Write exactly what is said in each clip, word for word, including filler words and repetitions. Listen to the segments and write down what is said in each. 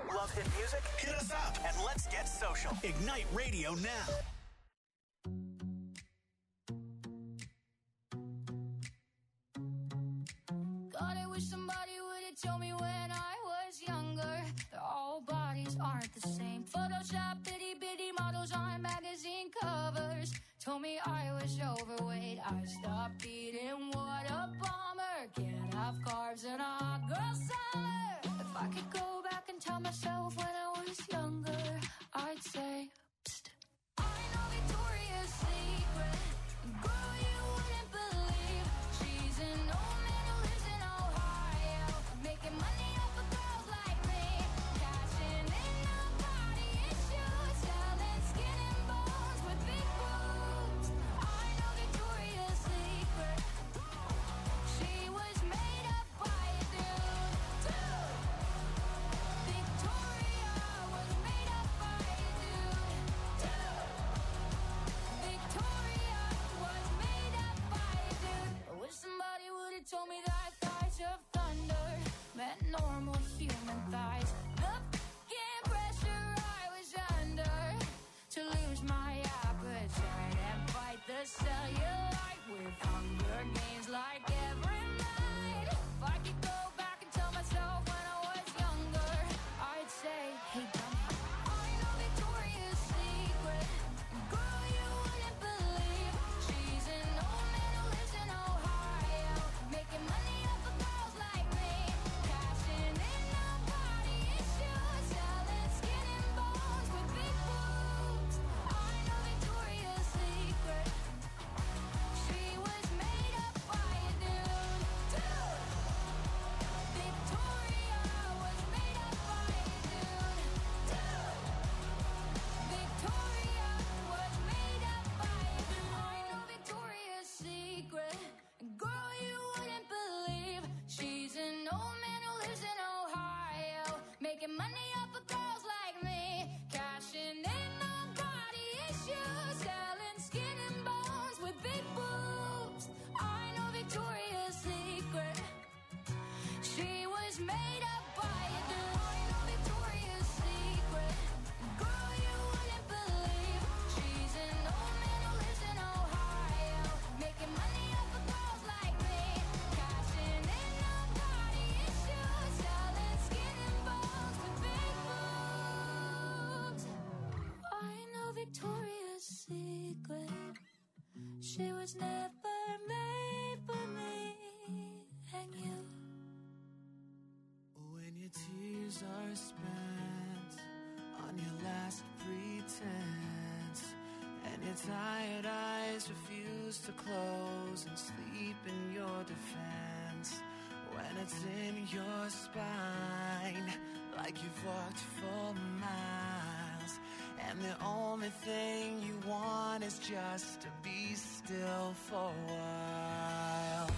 Love hit music? Hit us up and let's get social. Ignite Radio now. God, I wish somebody would have told me when I was younger that all bodies aren't the same. Photoshop itty bitty models on magazine covers told me I was overweight. I stopped eating, what a bummer. Can't have carbs in a hot girl summer. If I could go back and tell myself when I was younger, I'd say, psst. I know Victoria's Secret, girl, you wouldn't believe. She's an old man who lives in Ohio, making money off of girls like me, cashing in on body issues, selling skin and bones with big boobs. I know Victoria's Secret, she was made up by a dude, too. Victoria was made up by a dude, too. Victoria was made up by a dude. I wish somebody would have told me that thighs of thunder meant normal human thighs. The f***ing pressure I was under to lose my appetite and fight the cellulite with Hunger Games like every night. If I could go back and tell myself when I was younger, I'd say, hey dummy, I know Victoria's Secret, girl, you wouldn't believe. She's an old man who lives in Ohio, making money off of girls like me, cashing in on body issues, selling skin and bones with big boobs. I know Victoria's Secret, she was made up by a dude, too. Victoria was made up by a dude, too. Victoria was made up by a dude. I know Victoria's Secret, girl, you wouldn't believe. She's an old man who lives in Ohio, making money off of girls like me, cashing in on body issues, selling skin and bones with big boobs. I know Victoria's Secret, she was made up by a dude. I know Victoria's Secret, girl, you wouldn't believe. She's an old man who lives in Ohio, making money off of girls like me, cashing in on body issues, selling skin and bones with big boobs. I know Victoria's Secret, she was never made for me and you. When your tears are spent on your last pretense, and your tired eyes refuse to close and sleep in your defense, when it's in your spine like you've walked for miles, and the only thing you want is just to be still for a while.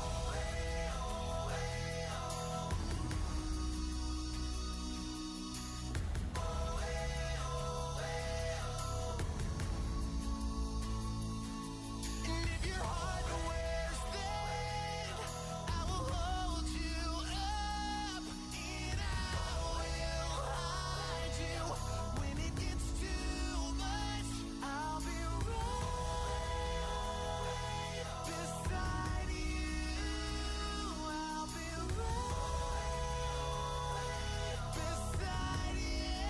And if your heart wears thin, I will hold you up, and I will hide you. When it gets too much, I'll be right beside you. I'll be right beside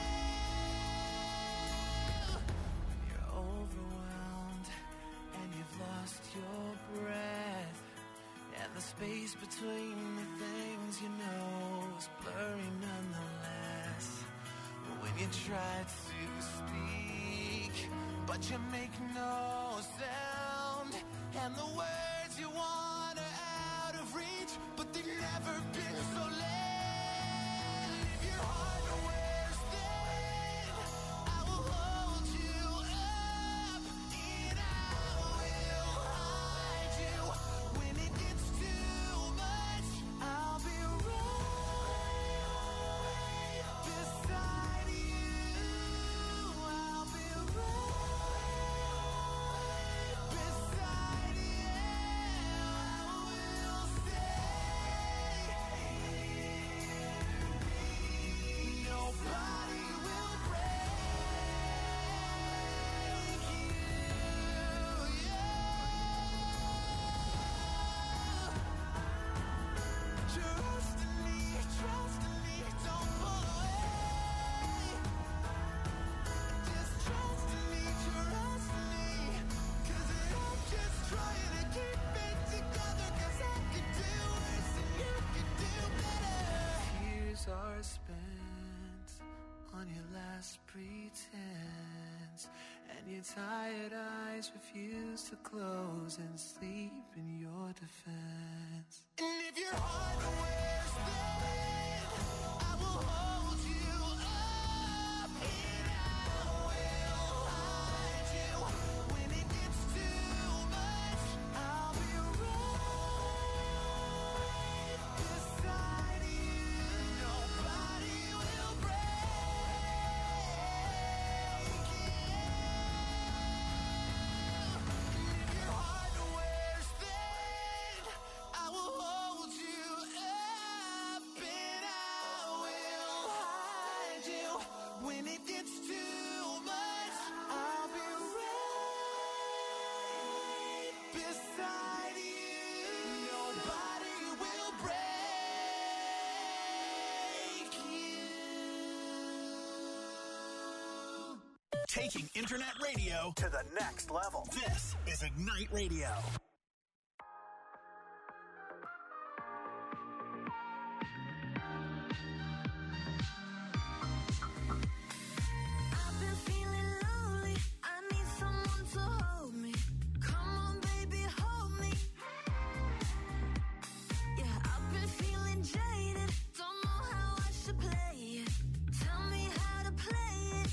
you. You're overwhelmed and you've lost your breath, and the space between the things you know is blurry nonetheless. When you try to speak, but you make no sound, and the words you want are out of reach, but they've never been so late. If your heart wears thin, I will hold you up, and I will hide you. When it gets too much, I'll be right beside you. I'll be right beside you. I will stay. pretense, and your tired eyes refuse to close and sleep in your defense. And if your heart wears thin, I will hold you up and I will hide you. When it gets too much, I'll be right beside you. Nobody will break you. And if your heart wears thin, I will hold you up and I will hide you. When it gets too much, I'll be right beside you. Nobody will break you. Taking internet radio to the next level. This is Ignite Radio. I've been feeling lonely. I need someone to hold me. Come on, baby, hold me. Yeah, I've been feeling jaded. Don't know how I should play it. Tell me how to play it.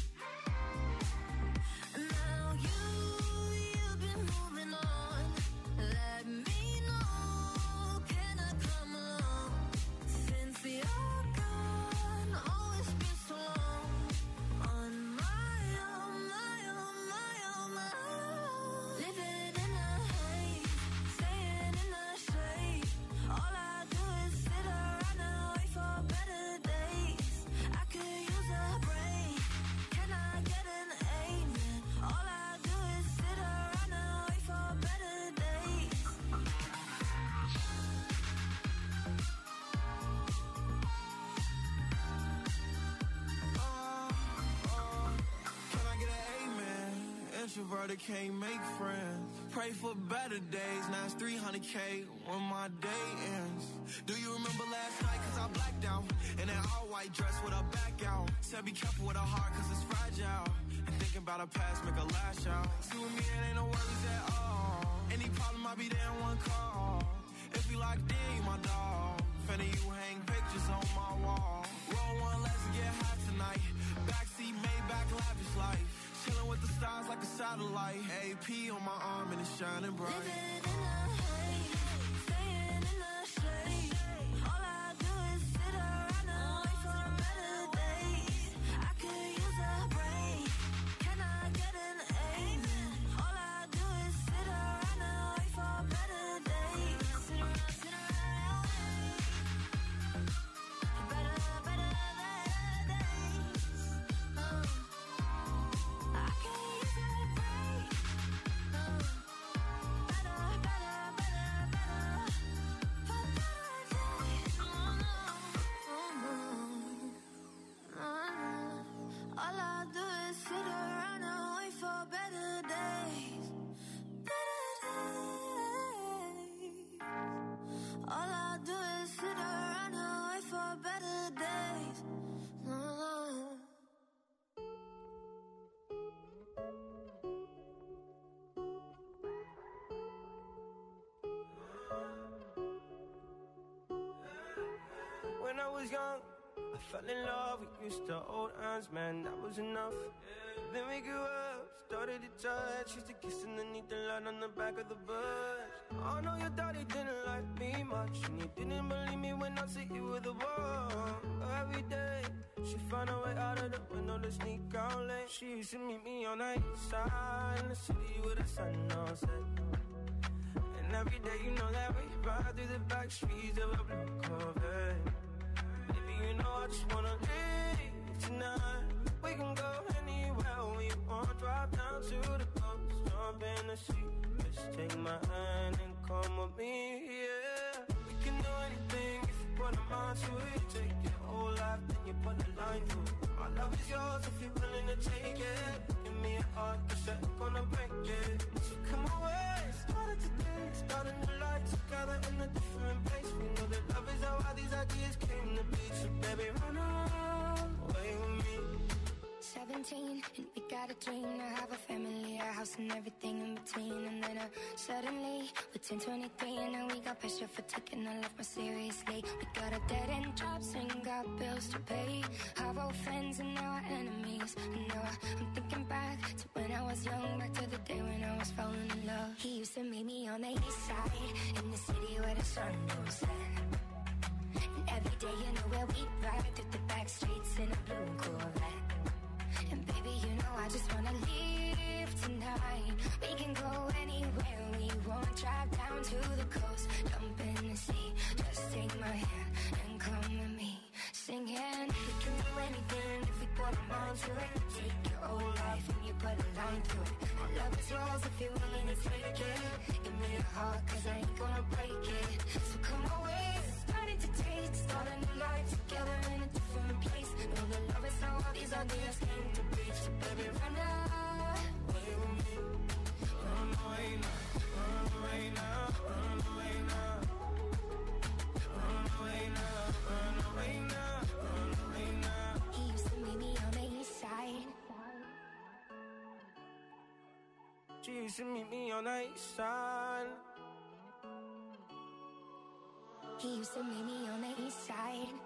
Now you, you've been moving on. Let me know. Can I come along? Since you're gone, oh, it's been so long. On my own, my own, my own, my own. Living in a haze, staying in the shade. All I do is sit around and wait for better days. I could use a break. Can I get an amen? All I do is sit around and wait for better days. Can I get an amen? Introverted can't make friends. Pray for better days. Now it's three hundred K when my day ends. Do you remember last night? Cause I blacked out. In an all white dress with a back out. Said be careful with a heart cause it's fragile. And thinking about her past make her lash out. See with me it ain't no worries at all. Any problem I'll be there in one call. If you like D, my dog. Finna you hang pictures on my wall. Roll one, let's get high tonight. Backseat, Maybach, lavish life. Chilling with the stars like a satellite. A P on my arm and it's shining bright. Living in a haze, staying in the shade. All I do is sit around and wait for better days. I could use a break. Can I get an amen? All I do is sit around and wait for better days. Sit around, sit around, better, better, better days. Uh, I could use a break. Uh, better, better, better, better, for better days. Oh no, oh no, oh no. All I do is sit around and wait for better days, better days. All I do is sit around and wait for better days. Oh no. When I was young, I fell in love. We used to hold hands, man, that was enough. Then we grew up, started to touch. Used to kiss underneath the light on the back of the bus. I know your daddy didn't like me much, and he didn't believe me when I said you were the one. Every day, she found a way out of the window to sneak out late. She used to meet me on the east side in the city with the sun on set. And every day, you know that we ride through the back streets of a blue Corvette. Baby, you know I just wanna leave tonight. We can go anywhere we want. Drive down to the coast, jump in the sea. Just take my hand and come with me, yeah. We can do anything if you put a mind to it. Take your whole life, then you put a line through it. My love is yours if you're willing to take it. Give me a heart, cause I'm gonna break it. So come away, started today, starting the light together in a different place. We know that love is how all these ideas came to be. So baby, run away with me. Seven seventeen, and we got a dream to have a family, a house and everything in between. And then uh, suddenly, we're ten, twenty-three, and now we got pressure for taking our life more seriously. We got a dead-end jobs and got bills to pay. Our old friends and now our enemies. And now I, I'm thinking back to when I was young, back to the day when I was falling in love. He used to meet me on the east side, in the city where the sun goes down. And every day, you know where we ride through the back streets in a blue Corvette. And baby, you know I just wanna leave tonight. We can go anywhere we want. Drive down to the coast, jump in the sea. Just take my hand and come with me. Singing, we can do anything if we put our mind to it. Take your whole life and you put a line through it. My love is yours if you're willing to take it. Give me your heart, cause I ain't gonna break it. So come away, starting to taste. Start a new life together in a different place. Know the love is how all these ideas came to be. So baby, run away with me. Run away now, run away now, run away now. Run away now, run away now, run away now. He used to meet me on the east side. She used to meet me on the east side. He used to meet me on the east side.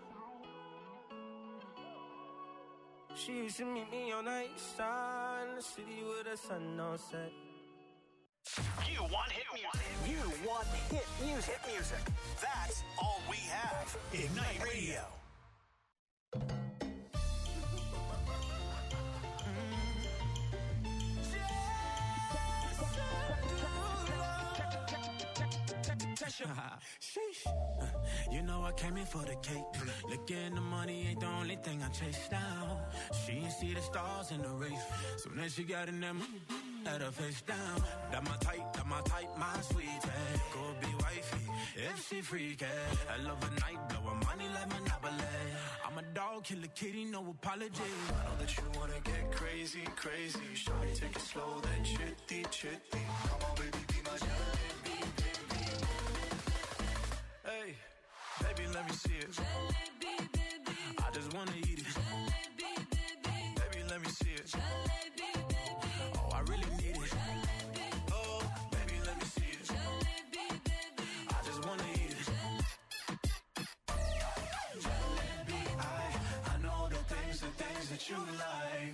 She used to meet me on the east side, in the city where the sun don't set. You want hit music. You want hit music. Hit music. That's all we have. Ignite Radio. Sheesh. You know I came in for the cake. Looking the money ain't the only thing I chase down. She ain't see the stars in the race. So then she got in them, had her face down. That my type, that my type, my sweetie. Go be wifey, if she freaky. I love a night, blow her money like Monopoly. I'm a dog, kill a kitty, no apology. I know that you wanna get crazy, crazy. Shawty, take it slow, then chitty, chitty. Come on, baby, be my jalebi, baby. Hey, baby, let me see it. Jalebi, baby. I just wanna eat it. Jalebi, baby. Baby, let me see it. Jalebi, baby. Oh, I really need it. Jalebi. Oh, baby, let me see it. Jalebi, baby. I just wanna eat it. Jalebi, I, I know the things, the things that you like.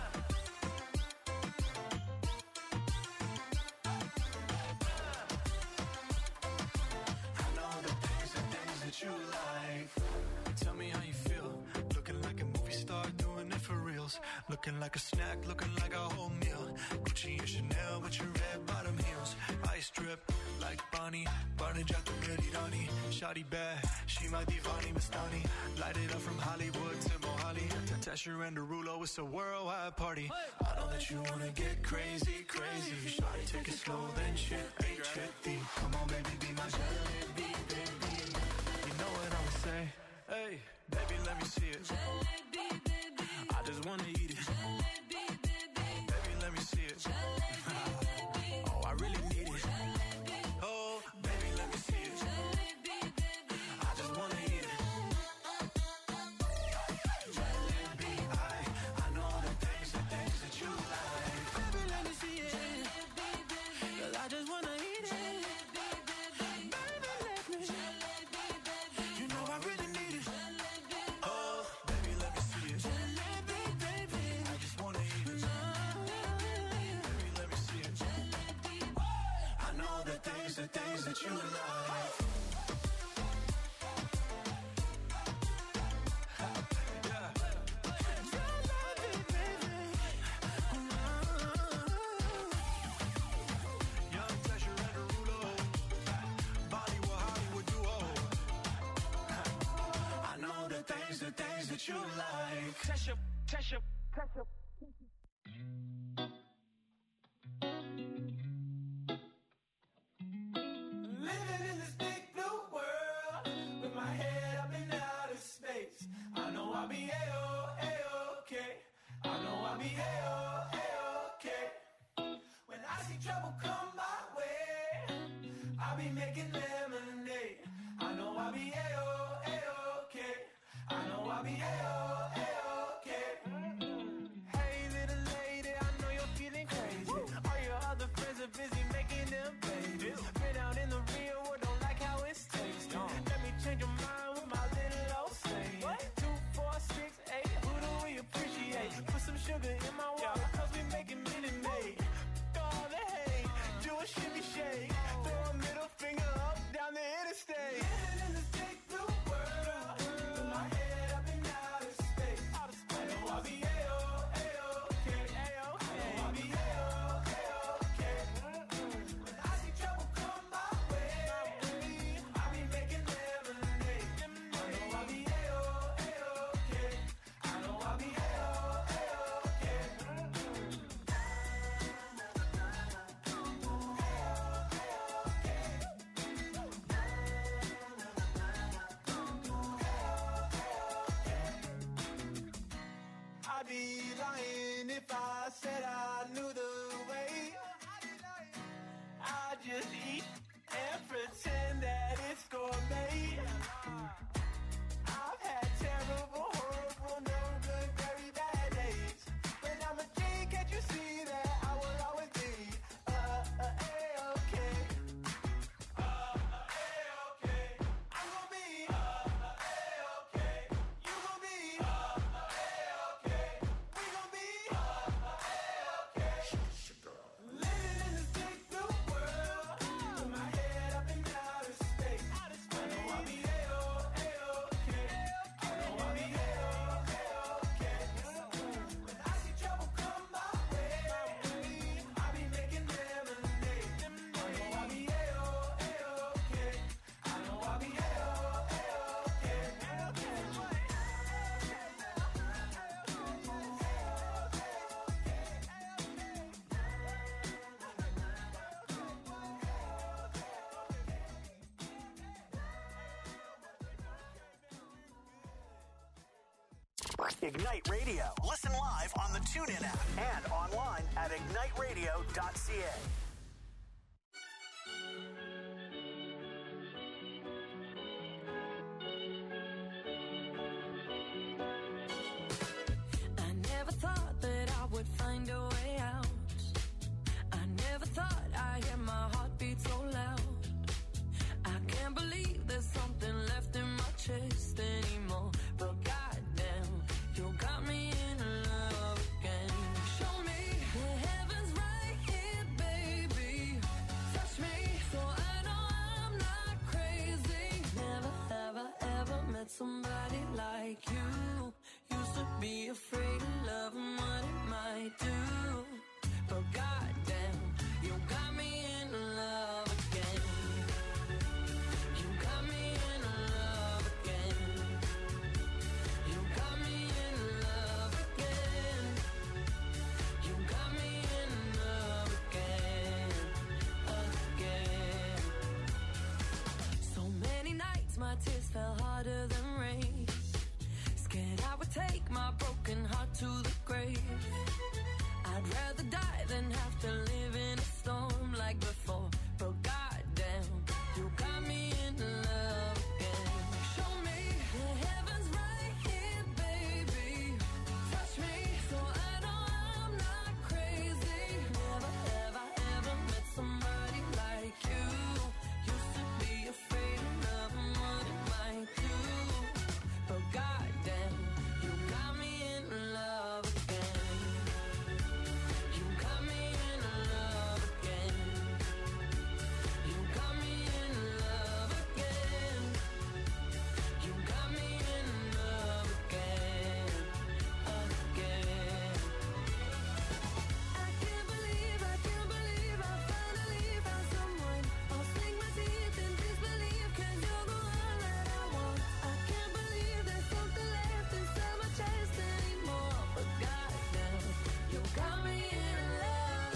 You like. Tell me how you feel. Looking like a movie star, doing it for reals. Looking like a snack, looking like a whole meal. Gucci and Chanel with your red bottom heels. Ice drip like Bonnie, Barney Jack the Meridani. Shawty bad, she my divani Mastani. Light it up from Hollywood to Mohali. Tasha and Derulo, it's a worldwide party. I know that you wanna get crazy, crazy. Shawty, take it slow, then chitty, chitty. Come on, baby, be my jalebi, baby. You know what I'ma say? Hey, baby, let me see it. Jalebi, baby. I just wanna eat it. Jalebi, baby. Baby, let me see it. Jalebi, baby. Oh, I really need it. Jalebi. Oh, baby, let me see it. Jalebi, baby. I just wanna eat it. Jalebi, I, I know the things, the things that you like. Baby, let me see it. Jalebi, baby. 'Cause I just wanna eat it. Jalebi, baby. Baby, let me. Jalebi, baby. You know I really need it. Jalebi. Oh, Baby, let me see it. jalebi, baby. I just wanna eat it. Baby, let me see it. I know the things, the things that you like. Young Tasha and Derulo, Bollywood, Hollywood duo. I know the things, the things that you like. Tasha, Tasha, Tasha. Living in this big blue world with my head up in outer space. I know I'll be A-O, A-okay. I know I'll be A-O, A-okay. When I see trouble come my way, I'll be making lemonade. I know I'll be A-O, A-okay. I know I'll be A-O, A-okay. Hey, Ignite Radio. Listen live on the TuneIn app and online at ignite radio dot c a. I never thought that I would find a way out. I never thought I'd hear my heartbeat so loud. I can't believe there's something left in my chest anymore. But goddamn, you got me in love again. Show me the heavens right here, baby. Touch me so I know I'm not crazy. Never, ever, ever met somebody like you. Used to be afraid of love and what it might do. But goddamn, you got me in love again. You got me in love again. You got me in love again. You got me in love again, again. So many nights my tears fell harder than rain. Scared I would take my broken heart to the grave. I'd rather die than have to live in a storm like before. But goddamn, you got me in love again. Show me the heavens right here, baby. Touch me so I know I'm not crazy. Never, ever, ever met somebody like you. Used to be afraid of love and what it might do. But goddamn, you got me in love again. You got me in love again. You got me in love again. You got me in love again, again. I can't believe, I can't believe I finally found someone. I'll sink my teeth in disbelief 'cause you're the one that I want. I can't believe there's something left inside my chest anymore. But goddamn, you got me in love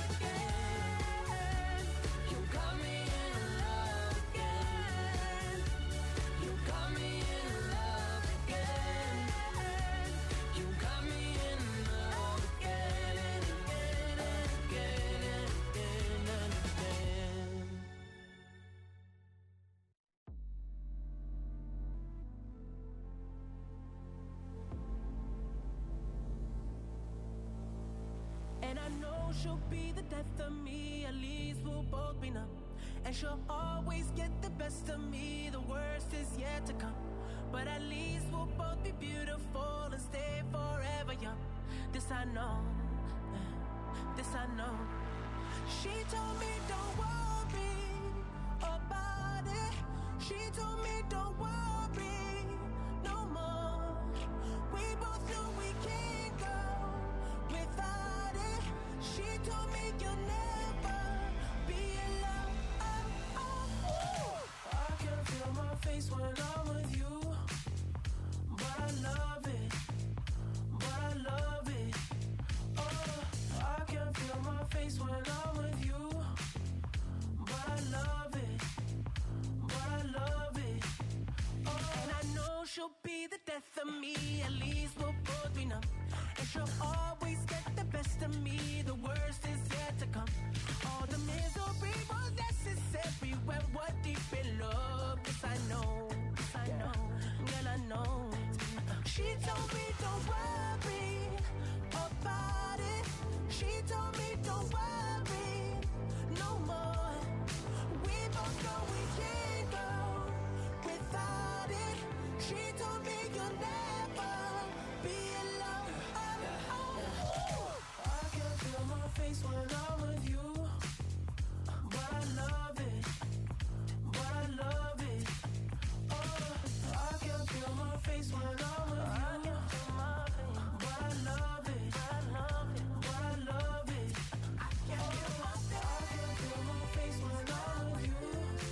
again. You got me in love again. You got me in love again. You got me in love again and again and again and again and again. And I know she'll be the death of me, at least we'll both be numb. And she'll always get the best of me, the worst is yet to come. But at least we'll both be beautiful and stay forever young. This I know, this I know. She told me don't worry about it. She told me don't worry no more. We both know we can't go without it. She told me you'll never be alone. Oh, oh, oh. I can feel my face when I'm with you, but I love it, but I love it. Oh, I can feel my face when I'm with you, but I love it, but I love it. Oh, and I know she'll be the death of me, at least we'll both be numb. And she'll always get the best of me, the worst is yet to come. All the misery was necessary when we're deep in love. This I know, this I know, girl I know. She told me don't worry about it. She told me don't worry no more. We both know we can't go without it. She told me you'll never be alone. Oh, oh, oh. I can feel my face when I'm with you, but I love it, but I love it. Oh, I can feel my face when I'm with you, but I love it, but I love it, but I love it. I can feel my face when I'm with you,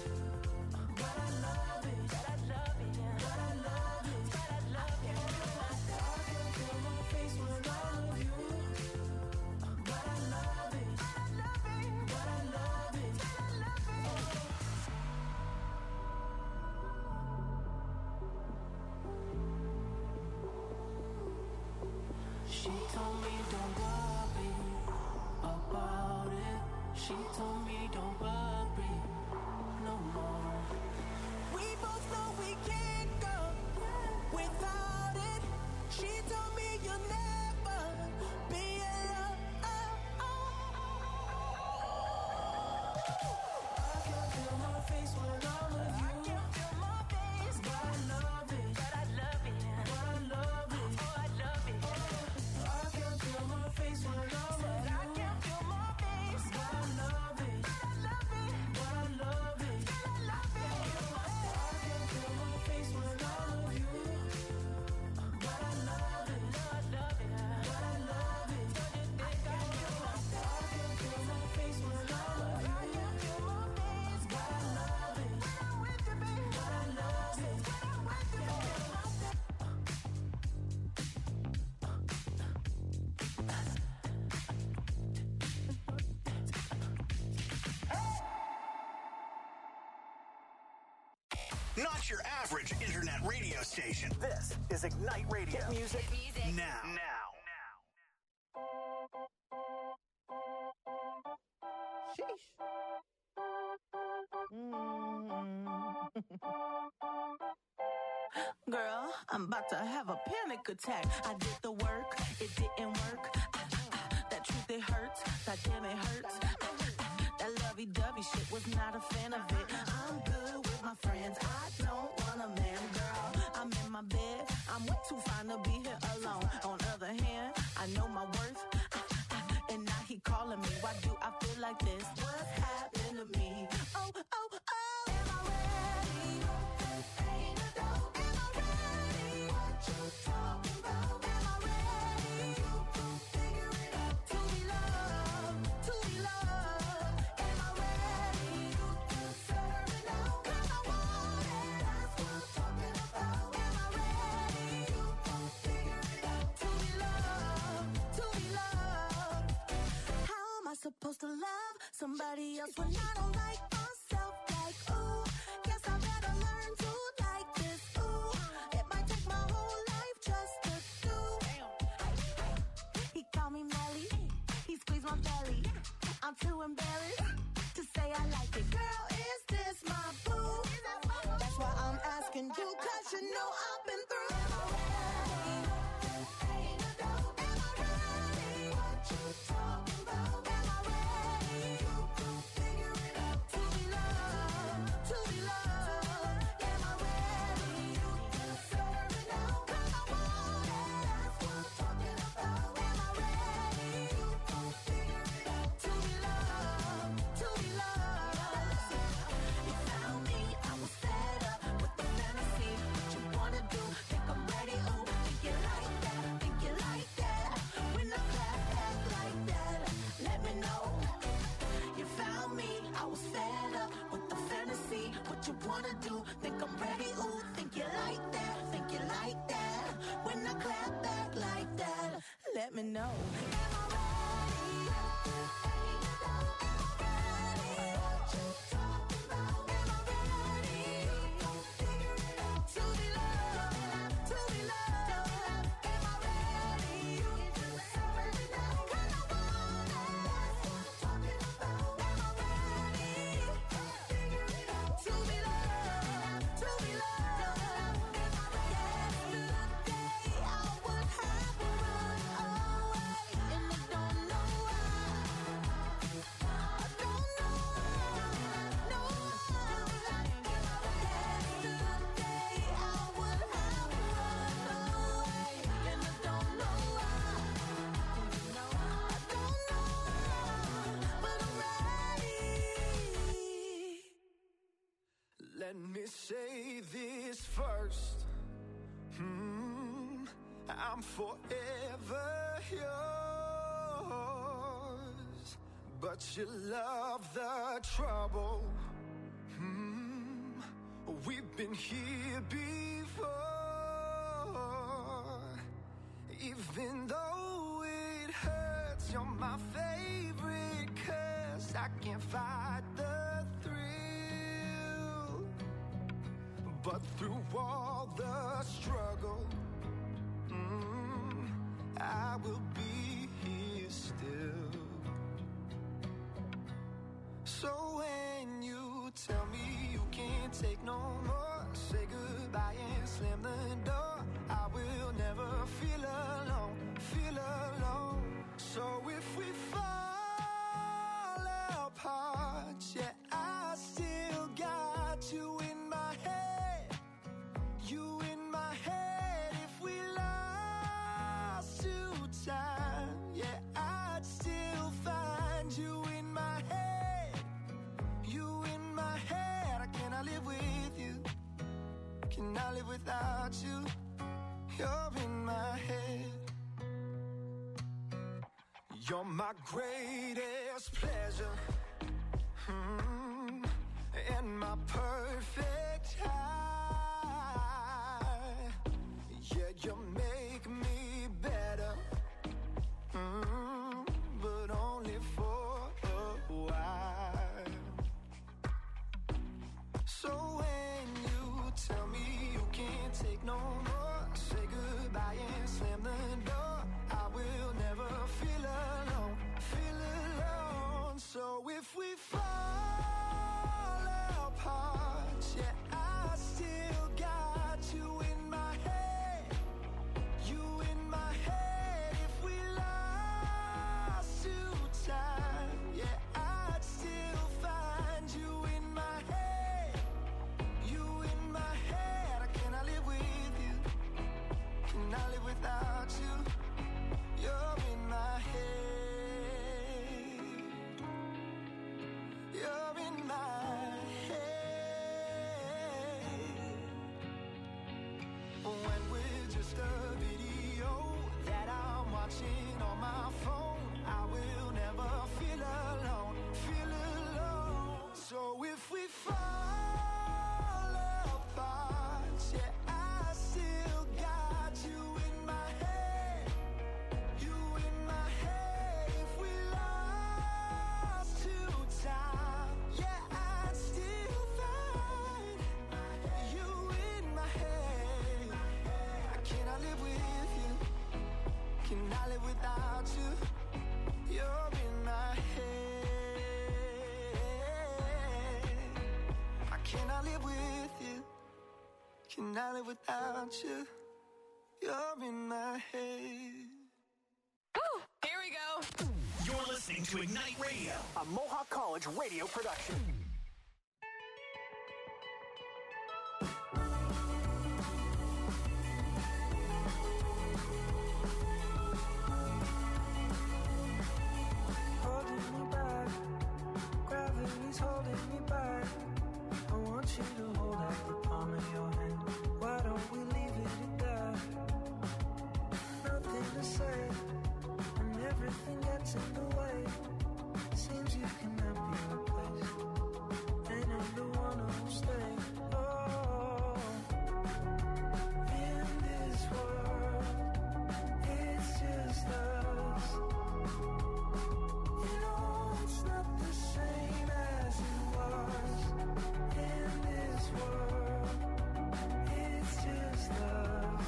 but I love it, but I love it, but I love it, but I love it. I can feel my face when I'm with you, but I love it. She told me don't worry about it. She told me don't worry no more. We both know we can't go without it. She told me you'll never be alone. I can feel my face when I'm with you. I can feel my face, but I love it. But I love it. But I love it. Oh, I love it. I can feel my face when I'm with you. I can feel my face, but I love it. But I love it. But I love it. But I love it. I can feel my face when I'm with you. But I love it. But I love it. But I love it. Don't you think I feel my face? I can feel my face when I'm with you. I can feel my face, but I love it. When I'm with you, baby. But I love it. When I'm with you, Not your average internet radio station. This is Ignite Radio. Hit music, music. now. Now. Sheesh. Girl, I'm about to have a panic attack. I did the work, it didn't work. Ah, ah, ah, that truth, it hurts. That damn, it hurts. Ah, ah, ah, that lovey-dovey shit, was not a fan of it. I'm good with my friends. I don't want a man, girl. I'm in my bed. I'm way too fine to be here alone. On other hand, I know my worth. Ah, ah, ah, and now he calling me. Why do I feel like this? What's happened to me? Oh, oh, oh. Am I ready? Ain't a doubt. Am I ready? What you talking about? Am I ready? You can figure it out. To be loved, to be loved. Am I ready? You deserve it now. 'Cause I want it. That's what I'm talking about. Am I ready? You can figure it out. To be loved, to be loved. How am I supposed to love somebody else when I don't like myself? Like, ooh, guess I better learn to like this. Ooh, it might take my whole life just to do. He called me Melly, he squeezed my belly. I'm too embarrassed to say I like it. Girl, is this my boo? That's why I'm asking you, 'cause you know I've been through. Am I ready? Ain't a doubt. Am I ready? What you talking about? Am I ready? You can figure it out. To be loved, to be loved. Am I ready? You deserve it now. 'Cause I want it. That's what I'm talking about. Am I ready? You can figure it out. To be loved, to be loved. You found me, I was fed up with the fantasy. What you wanna do? Think I'm ready? Ooh, think you like that? Think you like that? When I clap back like that, let me know. You found me, I was fed up with the fantasy. What you wanna do? Think I'm ready? Ooh, think you like that? Think you like that? When I clap back like that, let me know. Am I ready? Ain't a doubt. Am I ready? What you talking about? Am I ready? You can figure it out. To be loved, to be loved. Am I ready? You deserve it now. 'Cause I want it. That's what I'm talking about. Am I ready? You can figure it out. To be loved, to be loved. Am I ready? Yesterday I would have run away, and I don't know why. I don't know why. No why. Yesterday I would have run away, and I don't know why. I don't know why, but I'm ready. Let me say this first. Hmm, I'm forever yours, but you love the trouble. Hmm, we've been here before. Even though it hurts, you're my favorite 'cause I can't fight the thrill. But through all the struggle, mm, I will be here still. So when you tell me you can't take no more, say goodbye and slam the door. I will never feel alone, feel alone. So if we fall apart, yeah, I still got you in my head, you in my head. If we lost to time, yeah, I'd still find you in my head, you in my head. I cannot live with you, cannot live without you. You're in my head. You're my greatest pleasure, mm, and my perfect high. Yeah, you make me better, mm, but only for a while. So when you tell me you can't take no more, say goodbye and slam the door. I will never feel alone, feel alone. So if we fall apart, yeah, I still got you in my head, you in my head. If we lost to time, yeah, I'd still find you in my head, you in my head. I cannot live with you, cannot live without you. You're in my head, you're in my head. When we're just a video that I'm watching on my phone, I will never feel alone, feel alone. So if we fall apart, yeah, I still got you in my head, you in my head. If we lost to time, yeah, I'd still find you in my head. I cannot live with you, cannot live without you. You're in my head. I cannot live with you, cannot live without you. You're in my head. Here we go. You're listening to Ignite Radio, a Mohawk College radio production. Holding me back, gravity's holding me back. I want you to hold out the palm of your hand. Why don't we leave it at that? Nothing to say, and everything gets in the way. Seems you cannot be replaced, and I'm the one who'll stay. Oh, in this world, it's just us. You know it's not the same as it was. In this world, it's just us.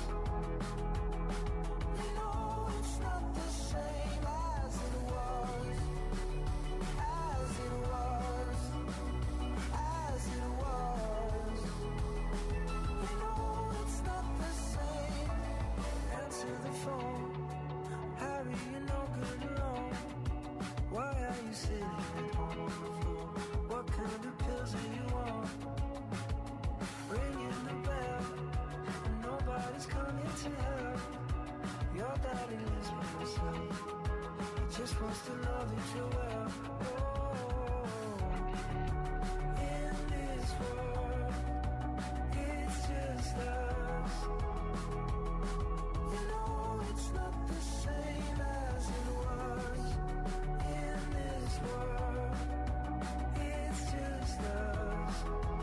You know it's not the same as it was. As it was. As it was. You know it's not the same. Answer the phone. Harry, you're no good alone. Why are you sitting at home on the floor? What kind of pills are you on? Ringing the bell, and nobody's coming to help. Your daddy lives by himself. He just wants to know that you're well. Oh, in this world, it's just us. You know it's not the same as it was. In this world, it's just us.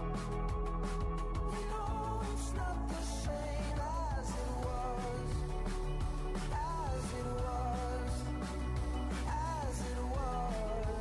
You know it's not the same as it was. As it was. As it was.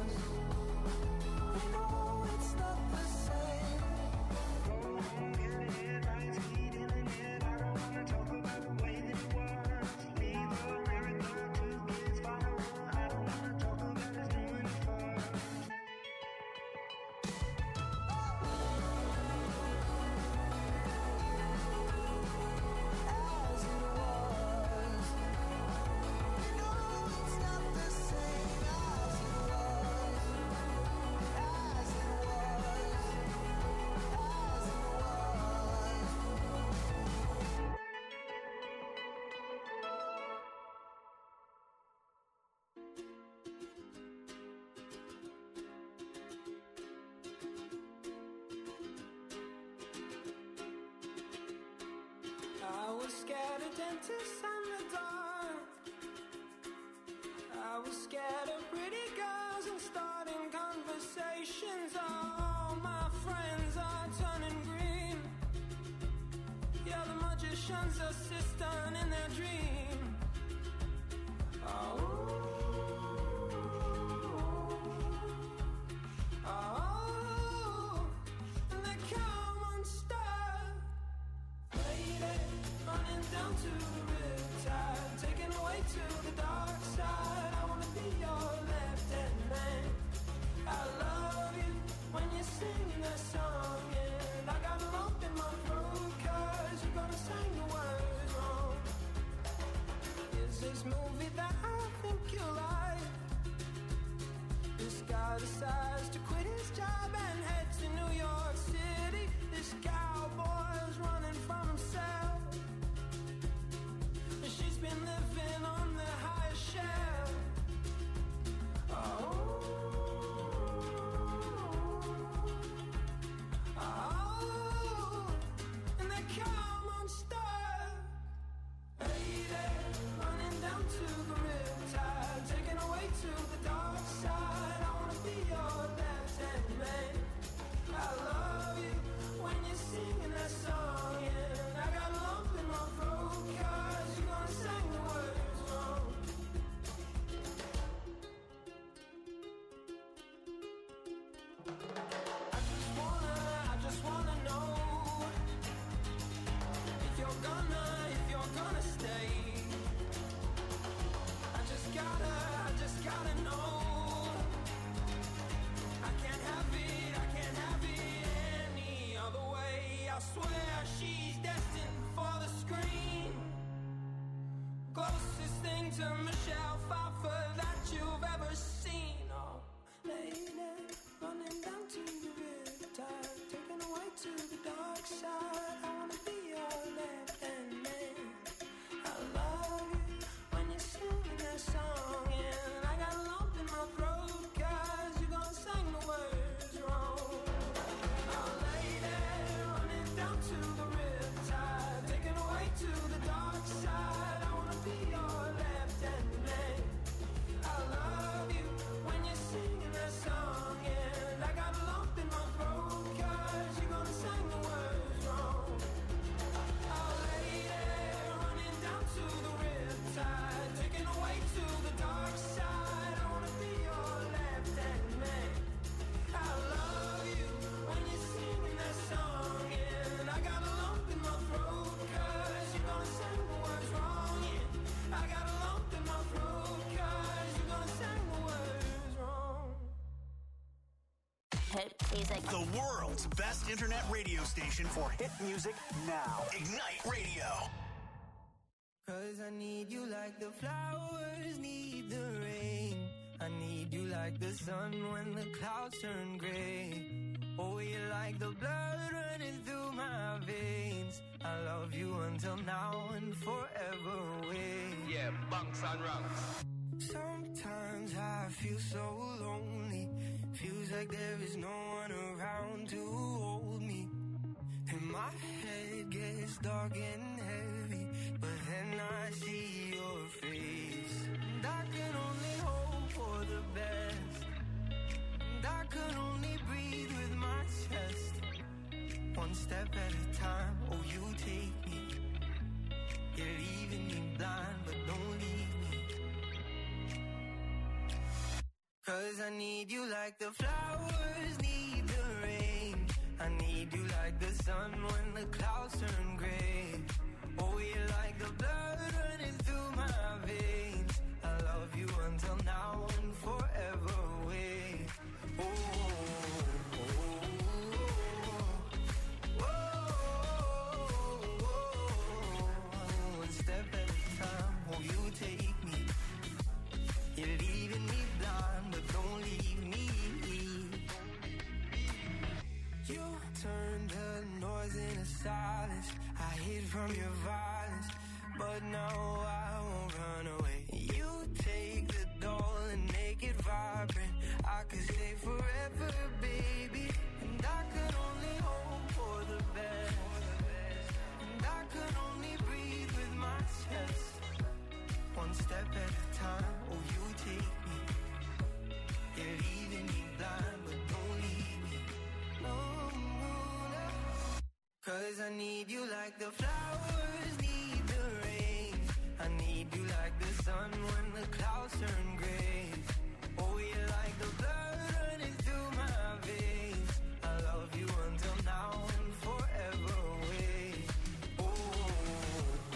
was scared of dentists and the dark. I was scared of pretty girls and starting conversations. All my friends are turning green. Yeah, the magician's assistant in their dream. Oh, oh, and they come unstuck. Lady, running down to the riptide, taken away to the dark side. I wanna be your left-hand man. I love you when you sing that song, and I got a lump in my throat 'cause you're gonna sing the words wrong. Is this movie that I think you like? This guy decides to quit his job and head to New York City. This cowboy's running from himself. She's been living on the highest shelf. Oh, oh, and they come unstuck. Lady, running down to the riptide, taken away to the dark side. I wanna be your left-hand man. I love you when you're singing that song, and I got a lump in my throat 'cause you're gonna sing the words wrong. I just wanna, I just wanna know if you're gonna, if you're gonna stay. I just gotta, I just gotta know. I can't have it, I can't have it any other way. I swear she's destined for the screen. Closest thing to Michelle Pfeiffer that you've ever seen. Oh, lady, running down to the riptide, taken away to the dark side. I wanna be your left-hand man. I love you when you're singing that song, and I got a lump in my throat 'cause you're gonna sing the words wrong. Oh, lady, running down to the riptide, taken away to the dark side. I wanna be your left-hand man. I love you when you're singing that song, and I got a lump in my throat 'cause you're gonna sing the words wrong. Oh, lady, running down to the riptide, taken away to the dark side. I wanna be your left-hand man. I love you when you're singing that song, and I got a lump in my throat 'cause you're gonna sing the words wrong. Yeah, I got a lump in my throat 'cause you're gonna sing the words wrong. Hit music. The world's best internet radio station for hit music now. Ignite Radio. 'Cause I need you like the flowers need the rain. I need you like the sun when the clouds turn gray. Oh, you're like the blood running through my veins. I love you until now and forever away. Yeah, bunks and rungs. Sometimes I feel so lonely. Feels like there is no one around to hold me. And my head gets dark and heavy, but then I see your face. And I can only hope for the best. And I can only breathe with my chest. One step at a time, oh you take me. You're leaving me blind, but don't leave me. 'Cause I need you like the flowers need the rain. I need you like the sun when the clouds turn gray. Oh, you're like the blood running through my veins. I love you until now and forever away. Oh, oh, oh, oh, oh. One step at a time, oh, you take me. You're leaving me blind, but don't leave me. You turned the noise into silence. I hid from your violence, but now I won't run away. You take the doll and make it vibrant. I could stay forever, baby. And I could only hope for the best. And I could only breathe need you like the flowers need the rain. I need you like the sun when the clouds turn gray. Oh, you're like the blood running through my veins. I love you until now and forever away. Oh, oh,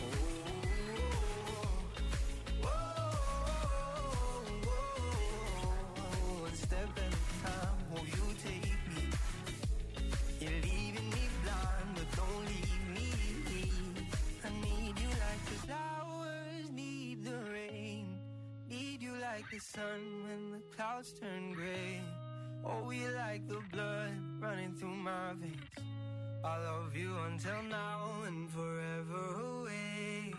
oh, oh, oh. One step at a time, oh, you take me. You're leaving me blind, but don't leave me. I need you like the flowers need the rain. Need you like the sun when the clouds turn gray. Oh, you like the blood running through my veins. I love you until now and forever away.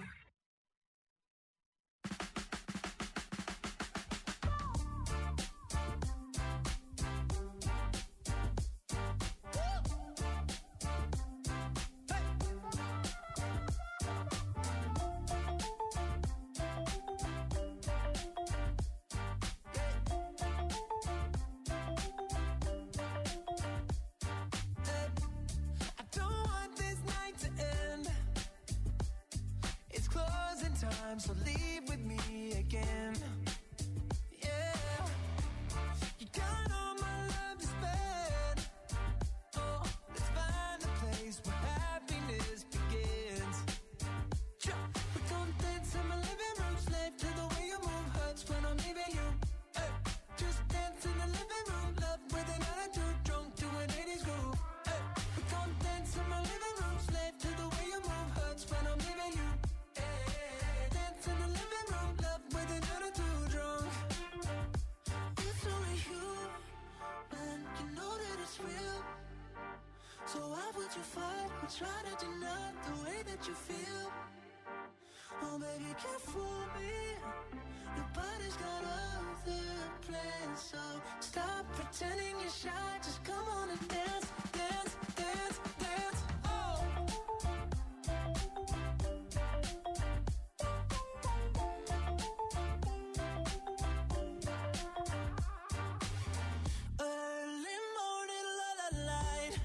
So leave with me again. Yeah, you got all my love to spend. Oh, let's find a place where happiness begins. We gon' dance in my living room, slave to the way you move. Hurts when I'm leaving you. Hey, just dance in the living room, love with an attitude, drunk to an eighties groove. Hey, we gon' dance in my living room, slave to the way you move. Hurts when I'm leaving you. In the living room, love with an attitude drunk. It's only you, man, you know that it's real. So why would you fight or try to deny the way that you feel? Oh baby, you can't fool me. Your body's got other plans. So stop pretending you're shy. Just come on and dance, dance, dance, dance. Oh. Early morning, la la light.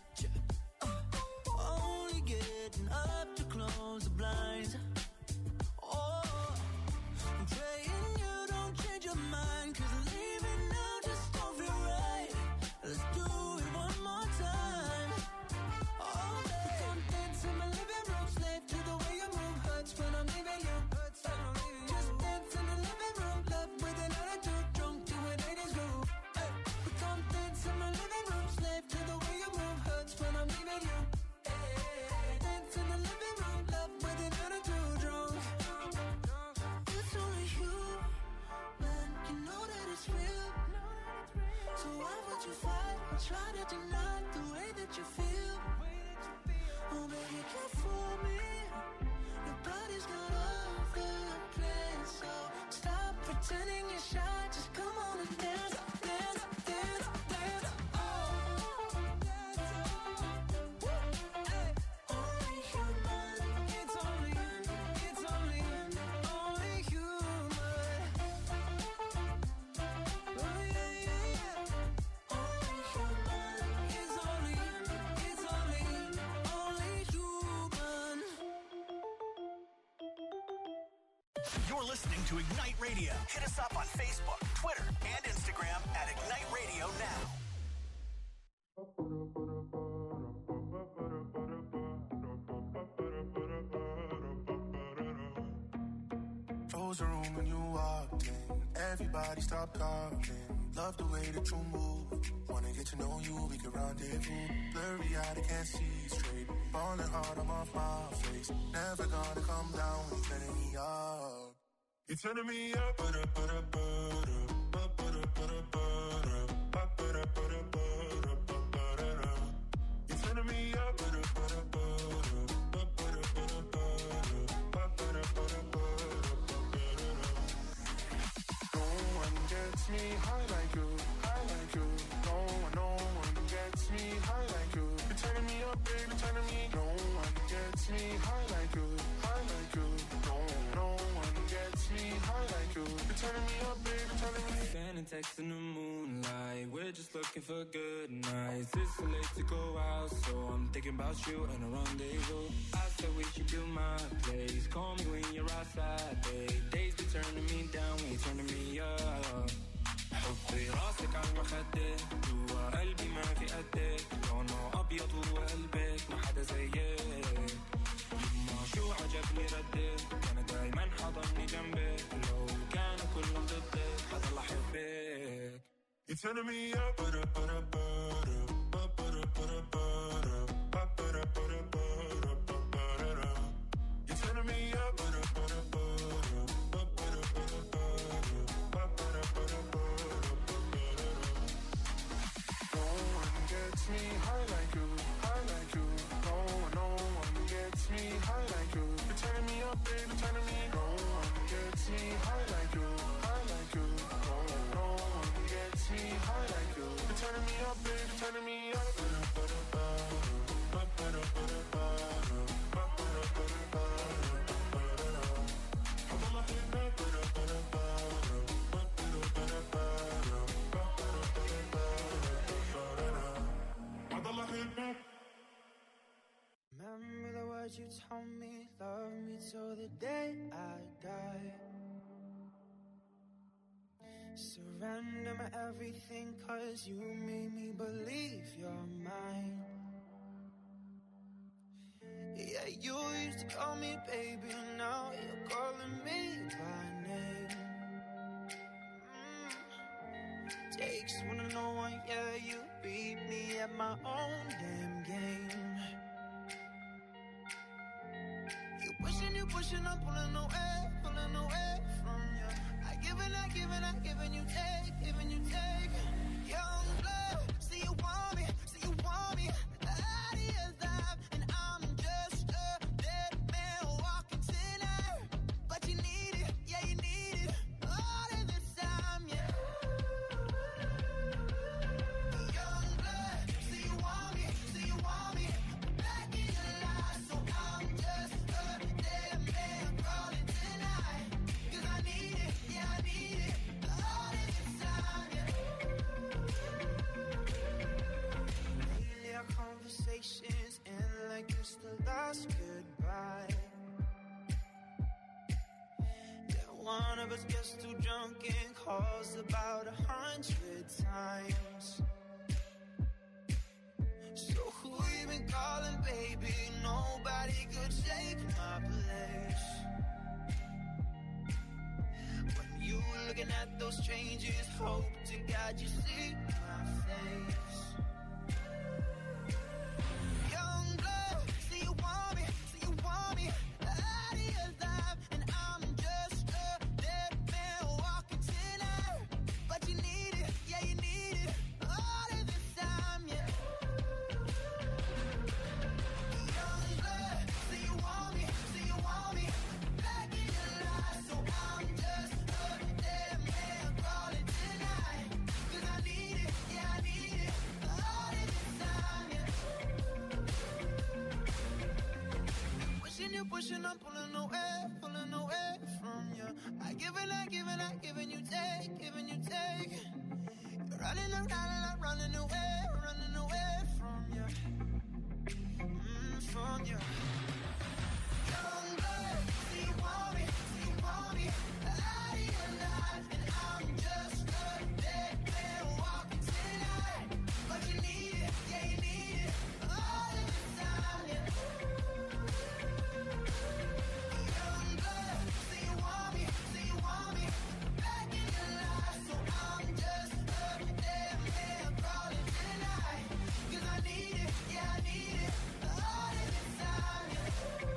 Only getting up to close the blinds. Oh, I'm praying you don't change your mind, 'cause leaving now just don't feel right. Let's do it one more time. Oh, baby, come dance in my living room, slave to the way you move. Hurts when I'm leaving you. Hurts when I'm leaving you. Just dance in the living room, love with an attitude, drunk to an eighties groove. Hey, we come dance in my living room, slave to the way you move. Hurts when I'm leaving you. Hey, dance in the living room, love with an attitude, drunk. It's only you, man, you know that it's real. So why would you fight or try to deny the way that you feel? Oh baby, you can't fool me. Your body's got other plans. So stop pretending you're shy. Just come on and dance, dance, dance, dance. Oh, hey, only human. It's only, it's only, only human. Oh yeah, yeah, yeah. Only human. It's only, it's only, only human. You're listening to Ignite Radio. Hit us up on Facebook, Twitter, and Instagram at Ignite Radio Now. Close the room when you walked in. Everybody stop talking. Love the way that you move. Wanna get to know you, we can rendezvous. Blurry eyed, I can't see straight. Falling hard, I'm off my face. Never gonna come down, you're turning me up. You're turning me up. You're turning me up. No one gets me high like you, high like you. No one, no one gets me high like you. You're turning me up, baby, turning me. No one gets me high like you, high like you. No, no one gets me high like you. You're turning me up, baby, turning me. Standing text in the moonlight, we're just looking for good nights. It's too late to go out, so I'm thinking about you and a rendezvous. I said we should do my place. Call me when you're outside, babe. Days be turning me down when you're turning me up. حطي راسك على المخدة جوا قلبي ما في قدك لونه أبيض وقلبك ما حدا زيك يما شو عجبني ردك كان دايما حضني جنبك لو كانوا كلهم ضدك حضل أحبك. You're turning me up, but up, but up, but up, but up, but up, but up, but up, but up, but up, but up. You're turning me up, but up, but up, but up, but up, but up, but up, but up, but up. No one gets me high like you, high like you. No one, no one gets me high like you. You're turning me up, baby, turning me. No one gets me high like you, high like you. No, no one gets me high like you. You're turning me up, baby, turning me up. Remember the words you told me, love me till the day I die. Surrender my everything, cause you made me believe you're mine. Yeah, you used to call me baby, now you're calling me by name. mm. Takes one to know one, yeah, you beat me at my own damn game. You pushing, you pushing, I'm pulling away, pulling away from you. I give and I give and I give and you take, give and you take. Young blood, see you want me, see you want me. Out of your life, and I'm just a dead man walking tonight. But you need it, yeah you need it, all of this time, yeah. Young blood, see you want me, see you want me. Back in your life, so I'm just a dead man crawling tonight. Cause I need it, yeah I need it, all of this time, yeah. Lately our conversations end like it's the last goodbye. Then one of us gets too drunk and calls about a hundred times. So who you been calling, baby? Nobody could take my place. When you looking at those strangers, hope to God you see my face. Young blood, see you want me, see you want me. Out of your life, and I'm just a dead man walking tonight. But you need it, yeah you need it, all of this time, yeah. Young blood, see you want me, see you want me. Back in your life, so I'm just a dead man crawling tonight. Cause I need it, yeah I need it, all of this time, yeah. Pushing you, pushing, I'm pulling away, pulling away from you. I give and I give and I give and you take, give and you take. You're running around and I'm running away, running away from you, mm, from you. Young blood, see you want me, see you want me. Out of your life, and I'm just a dead man walking tonight. But you need it, yeah you need it, all of this time, yeah. Young blood, see you want me, see you want me. Back in your life, so I'm just a dead man crawling tonight. Cause I need it, yeah I need it, all of this time, yeah.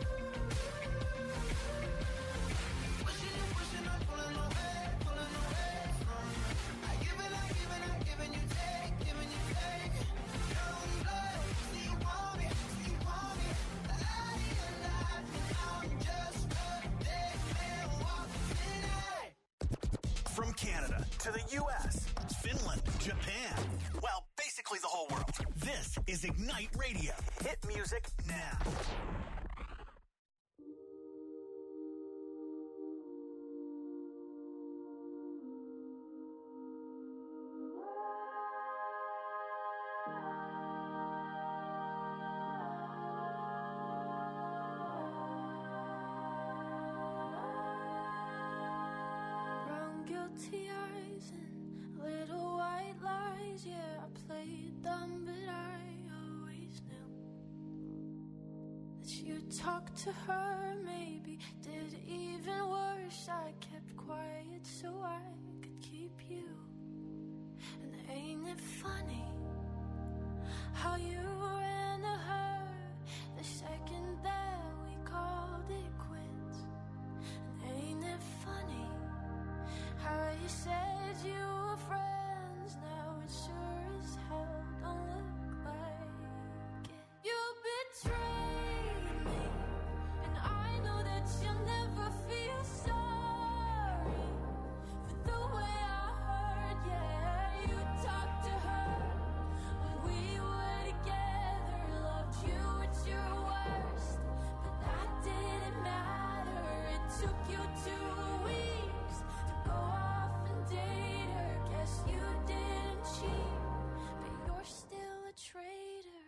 Pushing you, pushing, I'm pulling away, pulling away from you. I give and I give and I give and you take, give and you take. Young blood, see you want me, see you want me. Out of your life, and I'm just a dead man walking tonight. From Canada to the U S, Finland, Japan. Well, basically the whole world. This is Ignite Radio. Hit music now. Brown guilty eyes and little white lies. Yeah, I played them, but I always knew that you talked to her, maybe did even worse. I kept quiet so I could keep you. And ain't it funny how you ran to her the second that we called it quits? And ain't it funny how you said you were friends? Now it sure as hell don't look like it. You betrayed me, and I know that you'll never feel sorry for the way I heard. Yeah, you talked to her when we were together, loved you at your worst, but that didn't matter. It took you two weeks to go off and date her. Guess you didn't cheat, but you're still a traitor.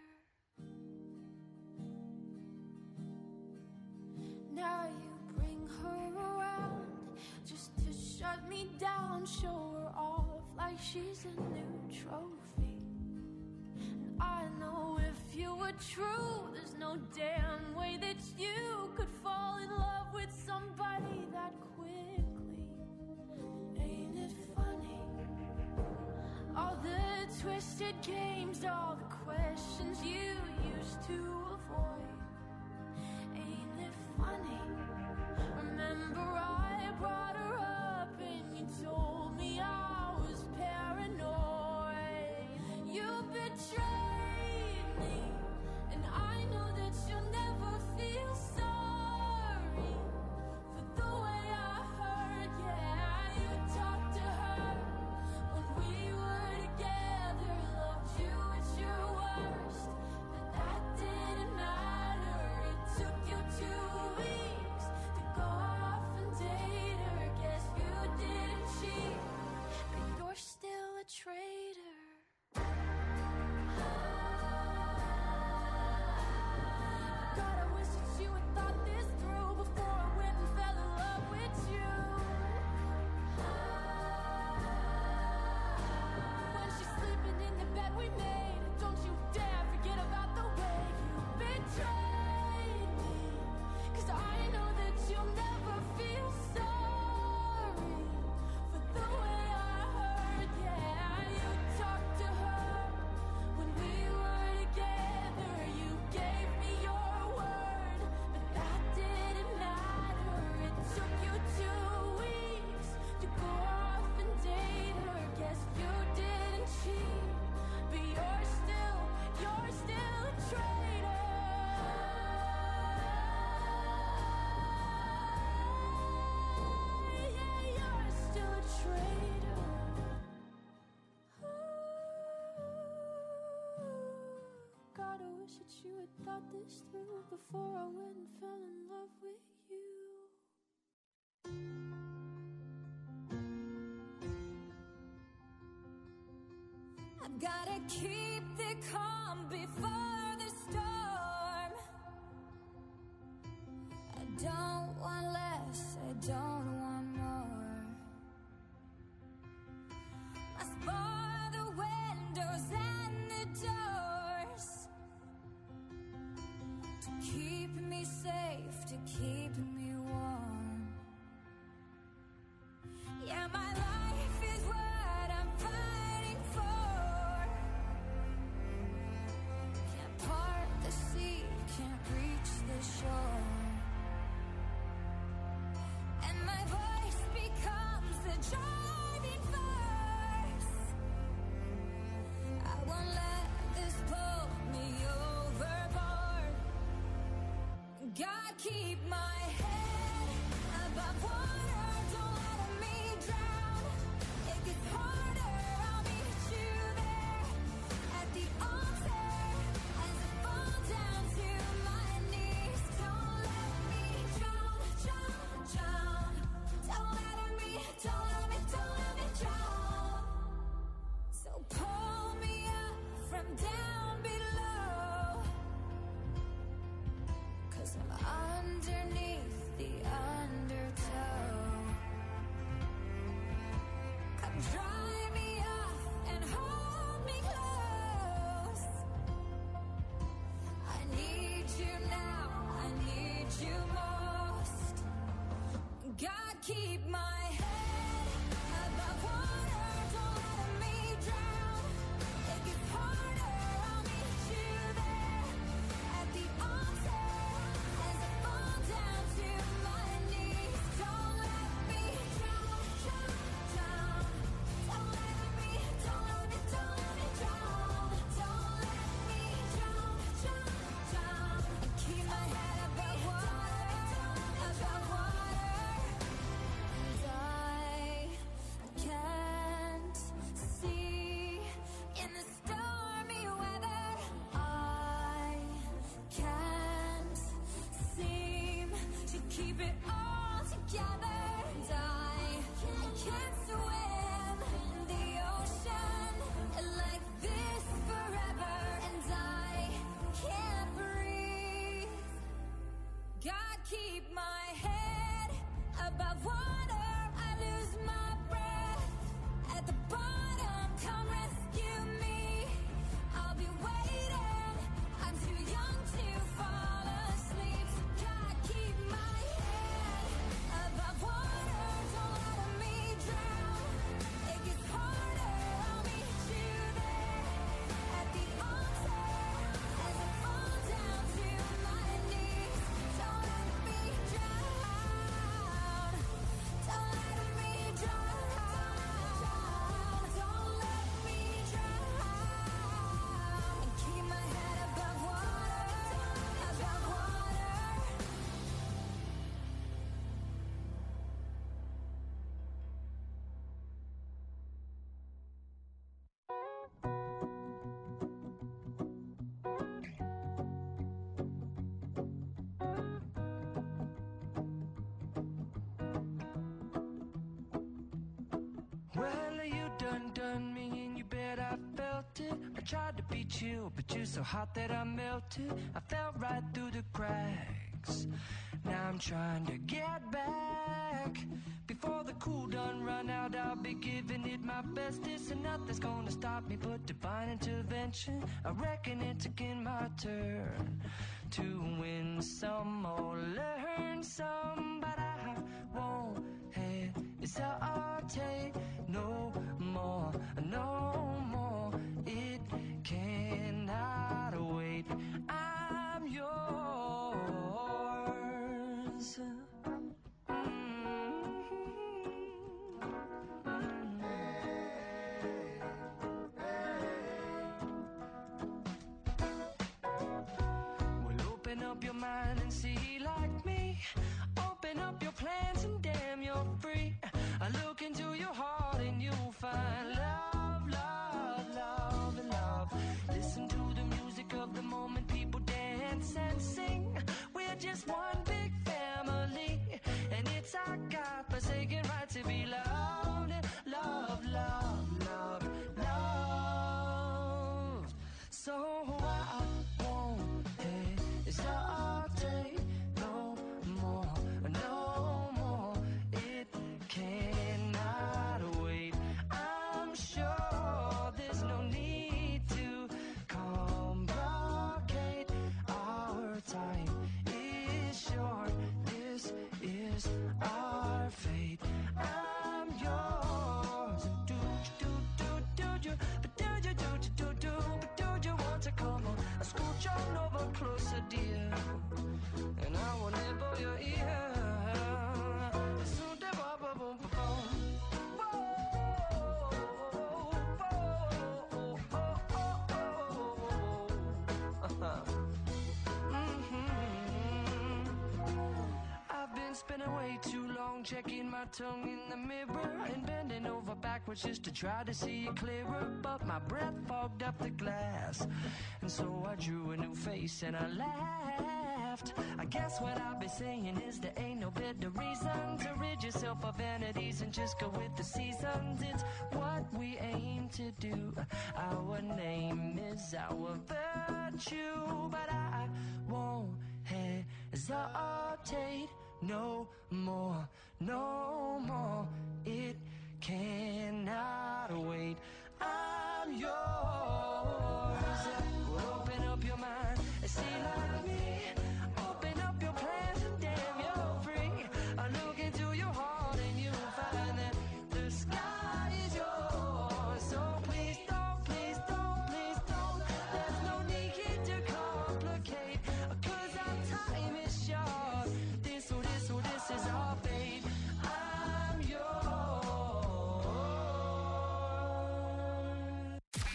Now you bring her around just to shut me down, show her off like she's a new trophy. And I know if you were true, there's no damn way that you could fall in love with somebody that quickly. Ain't it funny? All the twisted games, all the questions you used to avoid. Ain't it funny? Remember I brought her up and you told me I was paranoid. You betrayed me, and I know that you'll never feel sorry for the way I heard. Yeah, you talked to her when we were together, loved you at your worst, but that didn't matter. It took you two weeks to go off and date her. Guess you didn't cheat, but you're still a traitor. God, I wish that you had thought this through before I went and fell in love with you. When she's sleeping in the bed we made, don't you dare forget about the way you betrayed me. 'Cause I know that you'll never feel sorry for the way I heard. Yeah, you talked to her when we were together. You gave me your word, but that didn't matter. It took you two weeks to go off and date her. Guess you didn't cheat, but you're still, you're still a traitor. Yeah, you're still a traitor. God, I wish that you had thought this through before I went and fell in love with you. I've gotta keep the calm before the storm. I don't want less, I don't want more. Must bar the windows and the doors to keep me safe, to keep me warm. Yeah, my life is what I'm fighting for. Can't part the sea, can't reach the shore. And my voice becomes the driving force. I won't let this pull me overboard. God, keep my head above water, don't let me drown. It gets harder, I'll meet you there at the altar as I fall down to my knees. Don't let me drown, drown, drown. Don't let me, don't let me, don't let me drown. So pull me up from down. keep my head above water. Don't let me drown. It gets harder. I'll meet you there at the altar as I fall down to my knees. Don't let me drown, drown, drown. Don't let me, don't let me, don't let me drown. Don't let me drown, drown, drown. Keep my head above water, above water. And I can't see in the stormy weather. I can't seem to keep it all together. And I can't swim in the ocean like this forever. And I can't breathe. God, keep my head above water. I lose my breath at the bottom. Come rescue me. I'll be waiting. I'm too young to fall asleep. So God, keep my head above water. Don't let me drown. It gets harder. I'll meet you there at the altar as I fall down to my knees. Don't let me drown. Don't let me drown. Don't let me drown. And keep my head above water, above water. Well, you done done me and you bet I felt it. I tried to beat you, but you're so hot that I melted. I fell right through the cracks. Now I'm trying to get back. Before the cool done run out, I'll be giving it my bestest. And nothing's gonna stop me but divine intervention. I reckon it's again my turn to win some or learn some. But I won't hesitate no more, no more. It cannot wait. I'm yours. Well, open up your mind and see like me. Open up your plans and damn, you're free. I look into your heart and you'll find love, love, love, and love. Listen to the music of the moment, people dance and sing. We're just one big family, and it's our God-forsaken right to be loved. Love, love, love, love. So I won't hesitate no more, no more. It cannot wait. I'm sure there's no need to complicate. Our time is short. This is our fate. I'm yours. Do do do do do, but do you do do do, but do you want to come on? Scooch on over closer, dear, and I will nibble your ear. I've been spending way too long checking my tongue in the mirror and bending over backwards just to try to see it clearer. But my breath fogged up the glass, and so I drew a new face and I laughed. I guess what I'll be saying is there ain't no better reason to rid yourself of vanities and just go with the seasons. It's what we aim to do. Our name is our virtue, but I won't hesitate no more, no more. It cannot wait. I'm yours. Well, open up your mind and see like me. Open up your plans and damn, you're free. I look into your heart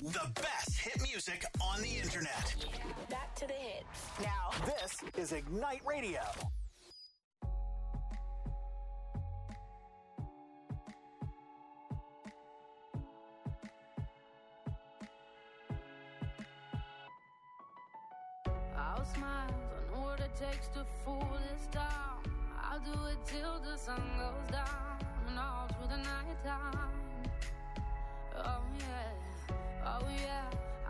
The best hit music on the internet. Back to the hits. Now, this is Ignite Radio. I'll smile, I know what it takes to fool this town. I'll do it till the sun goes down and all through the night time. Oh yeah.